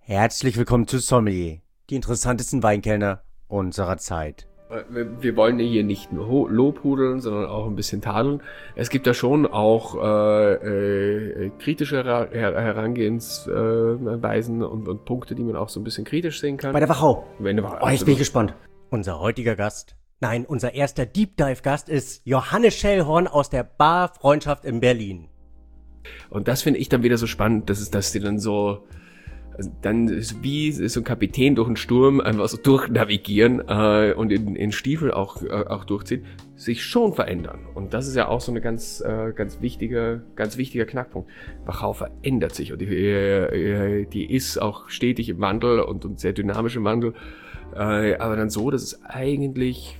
Herzlich willkommen zu Sommelier, die interessantesten Weinkellner unserer Zeit. Wir wollen hier nicht nur lobhudeln, sondern auch ein bisschen tadeln. Es gibt da schon auch kritische Herangehensweisen und Punkte, die man auch so ein bisschen kritisch sehen kann. Bei der Wachau. Jetzt bin ich gespannt. Unser heutiger Gast, unser erster Deep Dive Gast ist Johannes Schellhorn aus der Bar Freundschaft in Berlin. Und das finde ich dann wieder so spannend, dass die dann so... Also dann ist wie so ein Kapitän durch einen Sturm einfach so durchnavigieren und in Stiefel auch durchziehen, sich schon verändern. Und das ist ja auch so eine ganz wichtiger Knackpunkt. Wachau verändert sich und die ist auch stetig im Wandel und sehr dynamisch im Wandel. Aber dann so, dass es eigentlich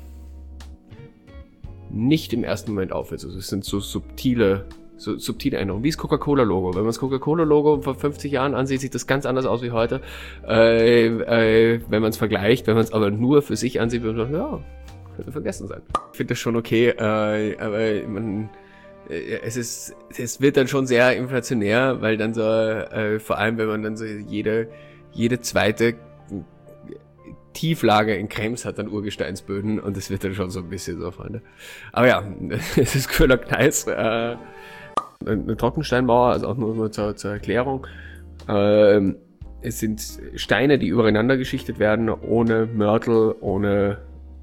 nicht im ersten Moment auffällt. Also es sind so subtile Änderungen, wie das Coca-Cola-Logo. Wenn man das Coca-Cola-Logo vor 50 Jahren ansieht, sieht das ganz anders aus wie heute. Wenn man es vergleicht, wenn man es aber nur für sich ansieht, wird man sagen, ja, könnte vergessen sein. Ich finde das schon okay, aber es wird dann schon sehr inflationär, weil dann so, vor allem wenn man dann so jede zweite Tieflage in Krems hat dann Urgesteinsböden und das wird dann schon so ein bisschen so, Freunde. Aber ja, es ist Köhler Kneis. Eine Trockensteinmauer, also auch nur zur Erklärung. Es sind Steine, die übereinander geschichtet werden, ohne Mörtel, ohne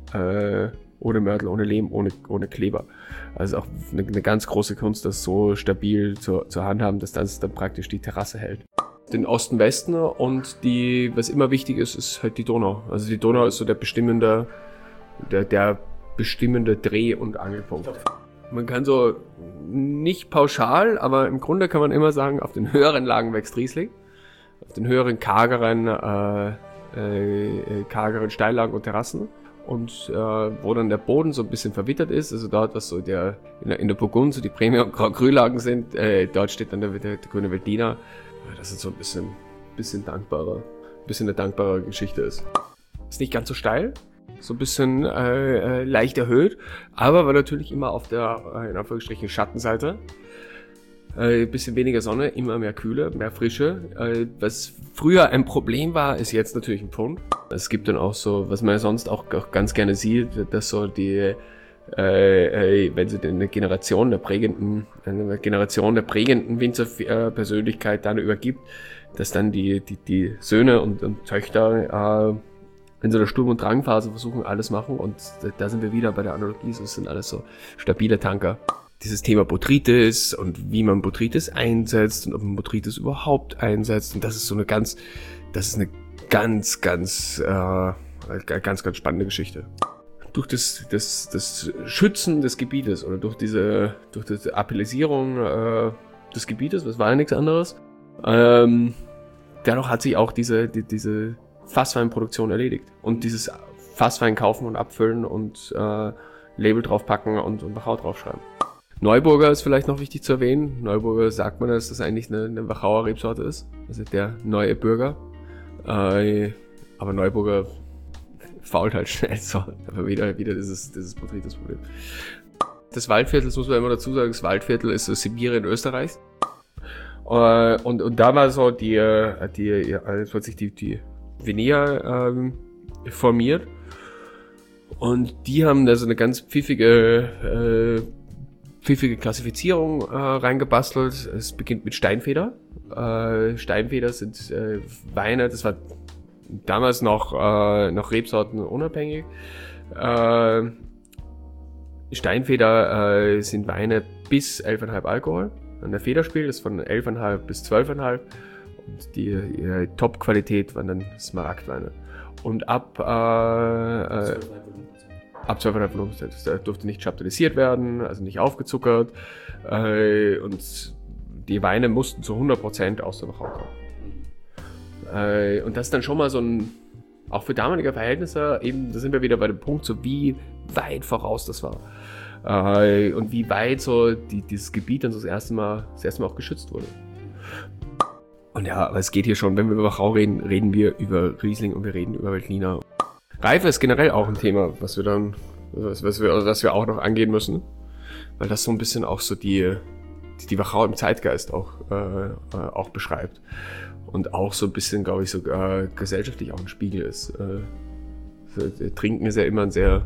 Lehm, ohne Kleber. Also auch eine ganz große Kunst, das so stabil zur Handhaben, dass das dann praktisch die Terrasse hält. Den Osten-Westen und was immer wichtig ist halt die Donau. Also die Donau ist so der bestimmende Dreh- und Angelpunkt. Man kann so nicht pauschal, aber im Grunde kann man immer sagen, auf den höheren Lagen wächst Riesling. Auf den höheren, kargeren Steillagen und Terrassen. Und wo dann der Boden so ein bisschen verwittert ist, also dort, was so in der Burgund so die Premium- und Grand Cru-Lagen sind, dort steht dann der grüne Veltliner. Das ist so ein bisschen eine dankbare Geschichte ist. Ist nicht ganz so steil. So ein bisschen leicht erhöht, aber war natürlich immer auf der, in Anführungsstrichen, Schattenseite. Bisschen weniger Sonne, immer mehr Kühle, mehr Frische. Was früher ein Problem war, ist jetzt natürlich ein Pfund. Es gibt dann auch so, was man ja sonst auch ganz gerne sieht, dass so wenn sie eine Generation der prägenden Winzerpersönlichkeit dann übergibt, dass dann die Söhne und Töchter in so einer Sturm- und Drangphase versuchen, alles machen und da sind wir wieder bei der Analogie, das sind alles so stabile Tanker. Dieses Thema Botrytis und wie man Botrytis einsetzt und ob man Botrytis überhaupt einsetzt und das ist eine ganz spannende Geschichte. Durch das Schützen des Gebietes oder durch diese Appellisierung des Gebietes, das war ja nichts anderes, dadurch hat sich auch diese Fassweinproduktion erledigt. Und dieses Fasswein kaufen und abfüllen und Label draufpacken und Wachau draufschreiben. Neuburger ist vielleicht noch wichtig zu erwähnen. Neuburger sagt man, dass das eigentlich eine Wachauer Rebsorte ist. Also der neue Bürger. Aber Neuburger fault halt schnell so. Aber wieder dieses Botrytis-Problem. Das Waldviertel, das muss man immer dazu sagen, das Waldviertel ist so Sibirien Österreichs. Und da war so plötzlich die Vinea formiert und die haben da so eine ganz pfiffige Klassifizierung reingebastelt. Es beginnt mit Steinfeder. Steinfeder sind Weine, das war damals noch Rebsorten unabhängig. Steinfeder sind Weine bis 11,5 Alkohol. An der Federspiel ist von 11,5 bis 12,5. Und die Top-Qualität waren dann Smaragdweine. Und ab 12,5 Volumenprozent. Das durfte nicht chaptalisiert werden, also nicht aufgezuckert. Und die Weine mussten zu 100% aus der Wachau kommen. Und das ist dann schon mal so ein, auch für damalige Verhältnisse, eben, da sind wir wieder bei dem Punkt, so wie weit voraus das war. Und wie weit so dieses Gebiet dann so das erste Mal auch geschützt wurde. Und ja, aber es geht hier schon, wenn wir über Wachau reden, reden wir über Riesling und wir reden über Veltliner. Reife ist generell auch ein Thema, was wir auch noch angehen müssen, weil das so ein bisschen auch so die Wachau im Zeitgeist auch beschreibt. und auch so ein bisschen, glaube ich, sogar gesellschaftlich auch ein Spiegel ist. Trinken ist ja immer ein sehr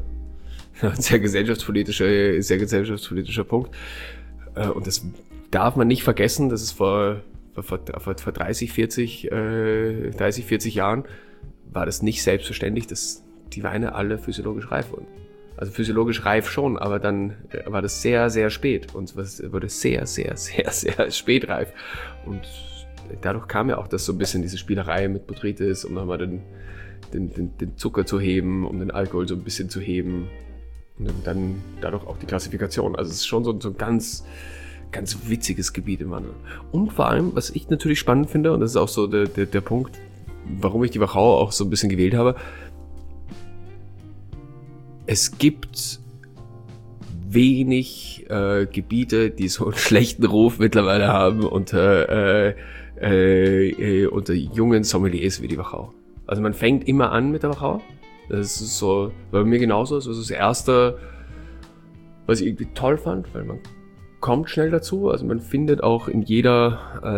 gesellschaftspolitischer Punkt. Und das darf man nicht vergessen, dass es vor 30, 40 Jahren war das nicht selbstverständlich, dass die Weine alle physiologisch reif wurden. Also physiologisch reif schon, aber dann war das sehr, sehr spät und es wurde sehr, sehr, sehr, sehr spät reif. Und dadurch kam ja auch das so ein bisschen diese Spielerei mit Botrytis, um nochmal den Zucker zu heben, um den Alkohol so ein bisschen zu heben und dann dadurch auch die Klassifikation. Also es ist schon so ein ganz witziges Gebiet im Wandel. Und vor allem, was ich natürlich spannend finde, und das ist auch so der Punkt, warum ich die Wachau auch so ein bisschen gewählt habe, es gibt wenig Gebiete, die so einen schlechten Ruf mittlerweile haben unter jungen Sommeliers wie die Wachau. Also man fängt immer an mit der Wachau. Das ist so, bei mir genauso. Das ist das Erste, was ich irgendwie toll fand, weil man kommt schnell dazu. Also man findet auch in jedem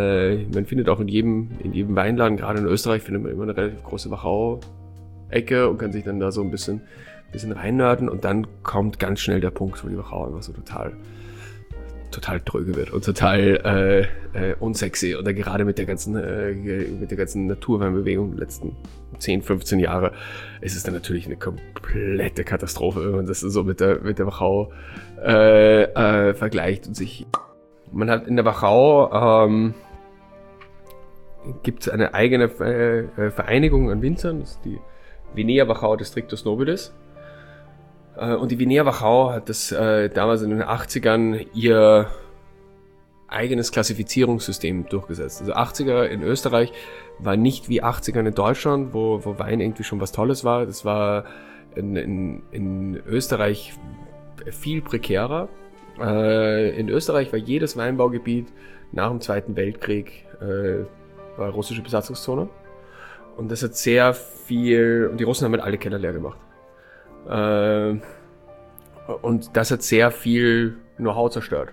Weinladen, gerade in Österreich, findet man immer eine relativ große Wachau-Ecke und kann sich dann da so ein bisschen reinnörden und dann kommt ganz schnell der Punkt, wo die Wachau einfach so total dröge wird und total unsexy. Und dann gerade mit der ganzen Naturweinbewegung der letzten 10, 15 Jahre ist es dann natürlich eine komplette Katastrophe, wenn man das so mit der Wachau vergleicht und man hat in der Wachau gibt es eine eigene Vereinigung an Winzern, das ist die Vinea Wachau Districtus Nobilis. Und die Vinea Wachau hat das damals in den 80ern ihr eigenes Klassifizierungssystem durchgesetzt. Also 80er in Österreich war nicht wie 80er in Deutschland, wo Wein irgendwie schon was Tolles war. Das war in Österreich viel prekärer. In Österreich war jedes Weinbaugebiet nach dem Zweiten Weltkrieg war russische Besatzungszone. Und das hat sehr viel, und die Russen haben halt alle Keller leer gemacht. Und das hat sehr viel Know-how zerstört.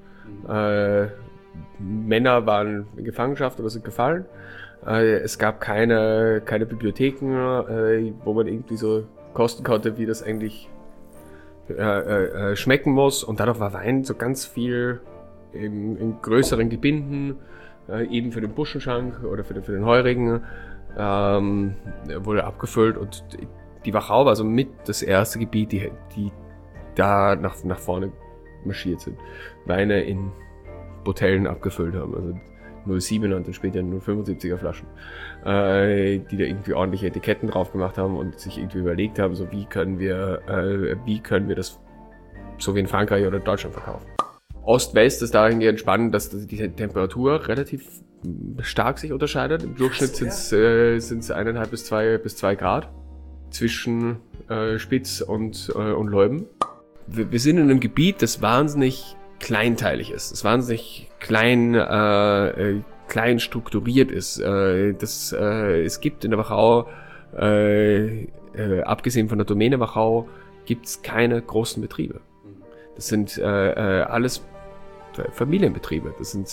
Männer waren in Gefangenschaft oder sind gefallen. Es gab keine Bibliotheken, wo man irgendwie so kosten konnte, wie das eigentlich schmecken muss. Und dadurch war Wein so ganz viel in größeren Gebinden, eben für den Buschenschank oder für den Heurigen, wurde abgefüllt. Und die Wachau war so mit das erste Gebiet, die da nach vorne marschiert sind. Weine in Botellen abgefüllt haben, also 0,7er und dann später 0,75er Flaschen, die da irgendwie ordentliche Etiketten drauf gemacht haben und sich irgendwie überlegt haben, so wie können wir das so wie in Frankreich oder Deutschland verkaufen. Ost-West ist dahingehend spannend, dass die Temperatur relativ stark sich unterscheidet. Im Durchschnitt sind es 1,5 bis 2 Grad zwischen Spitz und Leuben. Wir sind in einem Gebiet, das wahnsinnig kleinteilig ist, das wahnsinnig klein strukturiert ist. Es gibt in der Wachau, abgesehen von der Domäne Wachau, gibt's keine großen Betriebe. Das sind alles Familienbetriebe. Das sind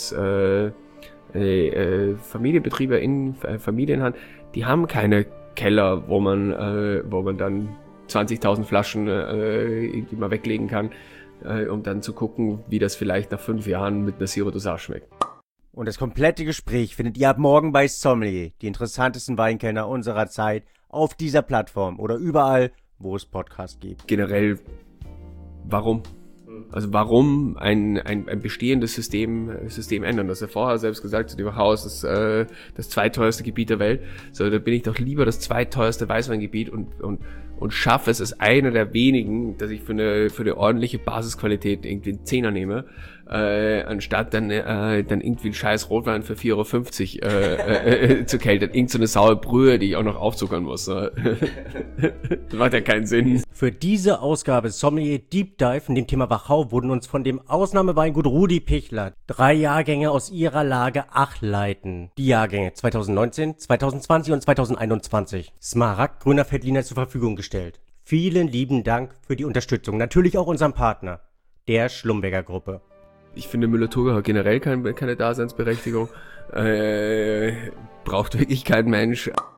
Familienbetriebe in Familienhand. Die haben keine Keller, wo man dann 20.000 Flaschen irgendwie mal weglegen kann, um dann zu gucken, wie das vielleicht nach 5 Jahren mit einer Sirop Dosage schmeckt. Und das komplette Gespräch findet ihr ab morgen bei Sommelier, die interessantesten Weinkenner unserer Zeit, auf dieser Plattform oder überall, wo es Podcasts gibt. Generell, warum? Also warum ein bestehendes System ändern? Das hast du ja vorher selbst gesagt, die Wachau ist das zweiteuerste Gebiet der Welt. So, da bin ich doch lieber das zweiteuerste Weißweingebiet und schaffe es als einer der wenigen, dass ich für eine ordentliche Basisqualität irgendwie einen Zehner nehme, anstatt dann irgendwie einen scheiß Rotwein für 4,50 € zu keltern. Irgend so eine saure Brühe, die ich auch noch aufzuckern muss. Das macht ja keinen Sinn. Für diese Ausgabe Sommelier Deep Dive in dem Thema Wachau wurden uns von dem Ausnahmeweingut Rudi Pichler 3 Jahrgänge aus ihrer Lage leiten. Die Jahrgänge 2019, 2020 und 2021. Smaragd-grüner Veltliner zur Verfügung gestellt. Vielen lieben Dank für die Unterstützung. Natürlich auch unserem Partner, der Schlumberger Gruppe. Ich finde, Müller-Thurgau hat generell keine Daseinsberechtigung. Braucht wirklich kein Mensch.